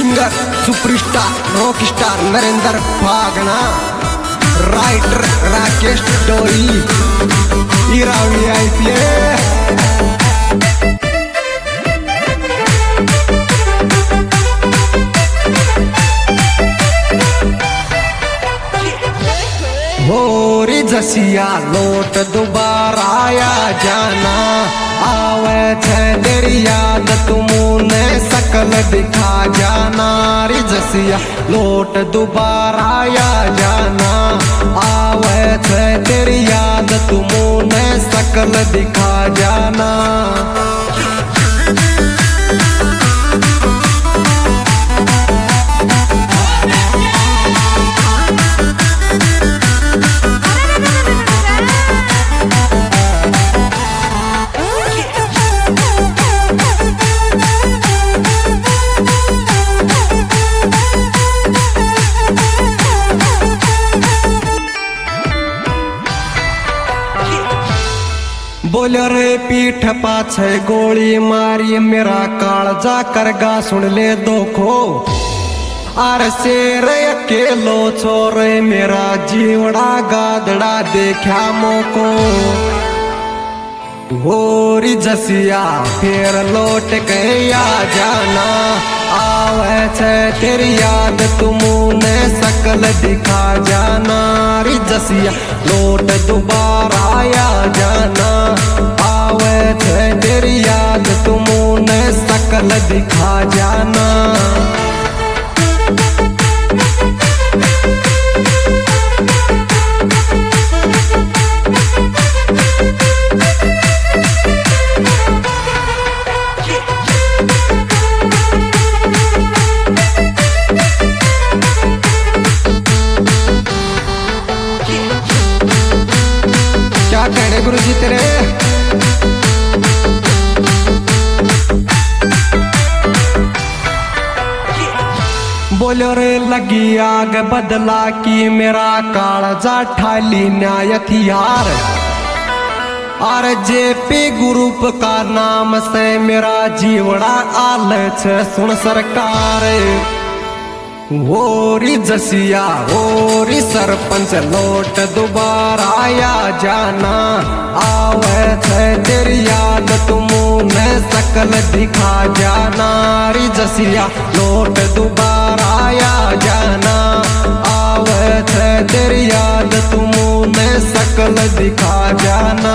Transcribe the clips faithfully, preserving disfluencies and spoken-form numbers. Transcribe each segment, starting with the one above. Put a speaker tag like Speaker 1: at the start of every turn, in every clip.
Speaker 1: Singer superstar rock star Narendra Phagna, writer Rakesh Doi, इरावी आईपीए। होरी जसिया लौट दोबारा आया जाना, आवे छे तेरी याद तुमने सकल दिखा जाना। री जसिया लौट दोबारा आया जाना, आवे छे तेरी याद तुमने सकल दिखा जाना। बोलो रे पीठ पाछे गोली मारी, मेरा कालजा करगा सुन ले दोखो। आर शेर अकेलो छोरे मेरा जीवड़ा गादड़ा देखा मोको। होरी जसिया फिर लौट के आ जाना, आवे छे तेरी याद तुमने सकल दिखा जाना। री जसिया लौट दोबारा आ जाना, आवे छे तेरी याद तुमने सकल दिखा जाना। क्या कहने गुरु जी तेरे? बोलो रे लगी आग बदला की, मेरा कालजा ठाली न्याय हथियार। और जेपी ग्रुप का नाम से मेरा जीवड़ा आल छे सुन सरकार। होरी जसिया होरी सरपंच लौट दोबारा आया जाना, आवे छे तेरी याद तुमने सकल दिखा जाना। री जसिया लौट दोबारा आया जाना, आवे छे तेरी याद तुमने सकल दिखा जाना।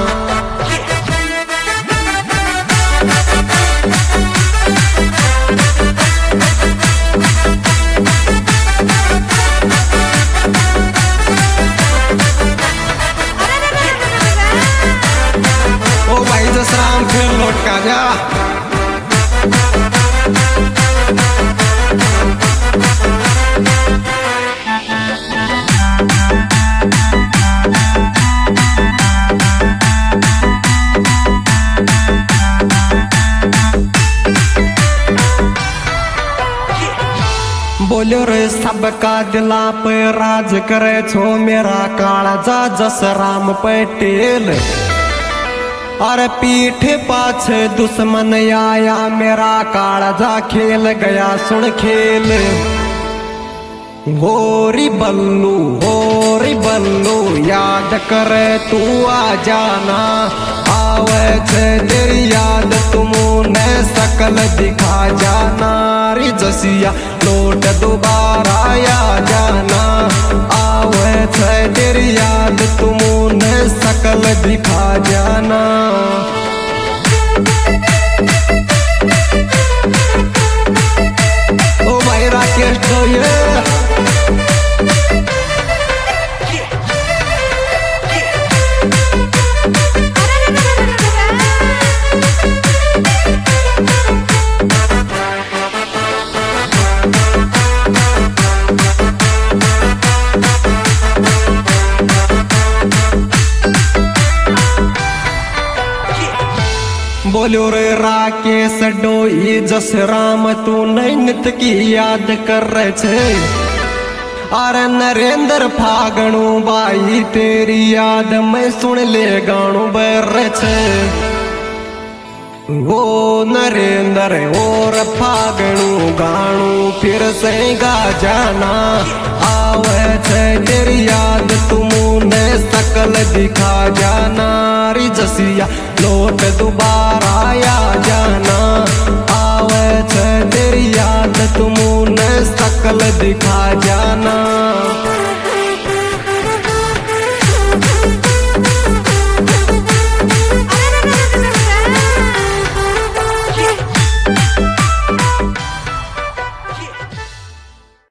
Speaker 1: ओ भाई जसराम फिर लौट का जा। बोलो रे सबका दिला पे राज करे छो, मेरा कालजा जसराम पटेल। और पीठ पाछे दुश्मन आया, मेरा कालजा खेल गया सुन खेल। होरी बल्लू होरी बल्लू याद करे तू आ जाना, आवे छे तेरी याद तुमने सकल दिखा जाना। री जसिया लौट दोबारा आ जाना, आवे छे तेरी याद तुमने सकल दिखा जाना। ओ भाई राकेश डोई, बोलो रे राकेश डोई जसराम तू नैनित की याद कर रहे छे। अरे नरेंद्र फागणु बाई तेरी याद में सुन ले गाणु बर छे। वो नरेंद्र और फागणु गाणु फिर से गा जाना। आवे छे तेरी याद तुमने सकल दिखा जाना। री जसिया लौट दोबारा आ जाना। आवे छे तेरी याद तुमने सकल दिखा